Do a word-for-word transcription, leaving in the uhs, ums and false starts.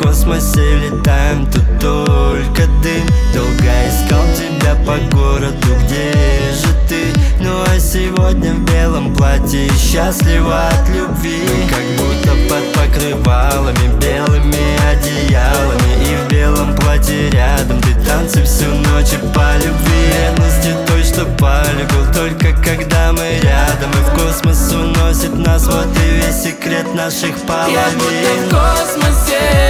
космосе летаем, тут только дым. Долго искал тебя по городу, где же ты? Ну а сегодня в белом платье, счастлива от любви. Мы как будто под покрывалами, белыми одеялами, и в белом платье рядом. Ты танцы всю ночь и по любви, верности той, что полюбил только когда мы рядом. И в космос уносит нас, вот и весь секрет наших половин. Я будто в космосе